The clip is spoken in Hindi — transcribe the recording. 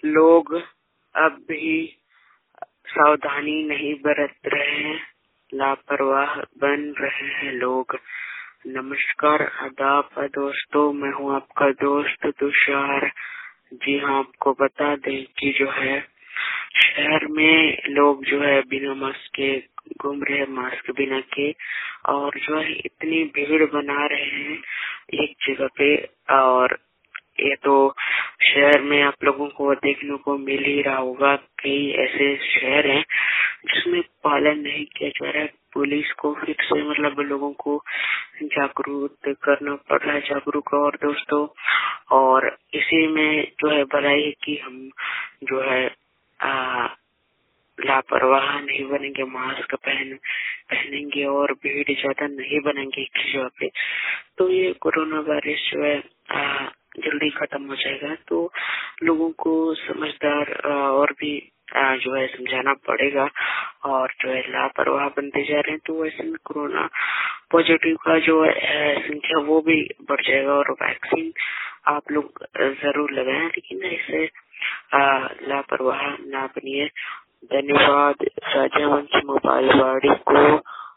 लोग अब भी सावधानी नहीं बरत रहे हैं, लापरवाह बन रहे हैं लोग। नमस्कार, आदाब दोस्तों, मैं हूँ आपका दोस्त तुषार। जी हाँ, आपको बता दें कि जो है शहर में लोग जो है बिना मास्क के घूम रहे हैं, मास्क बिना के, और जो है इतनी भीड़ बना रहे हैं एक जगह पे। और ये तो शहर में आप लोगों को देखने को मिल ही रहा होगा। कई ऐसे शहर हैं जिसमें पालन नहीं किया जा रहा है। पुलिस को फिर से मतलब लोगों को जागरूक करना पड़ रहा है, जागरूक। और दोस्तों, और इसी में जो है भलाई है कि हम जो है लापरवाह नहीं बनेंगे, मास्क पहनेंगे और भीड़ ज्यादा नहीं बनेंगे एक जगह पे, तो ये कोरोना वायरस जो है जल्दी खत्म हो जाएगा। तो लोगों को समझदार और भी जो है समझाना पड़ेगा। और जो है लापरवाह बनते जा रहे हैं तो ऐसे में कोरोना पॉजिटिव का जो है संख्या वो भी बढ़ जाएगा। और वैक्सीन आप लोग जरूर लगाएं, लेकिन ऐसे लापरवाह ना बनिए। धन्यवाद राजा वंश मोबाइल वाड़ी को।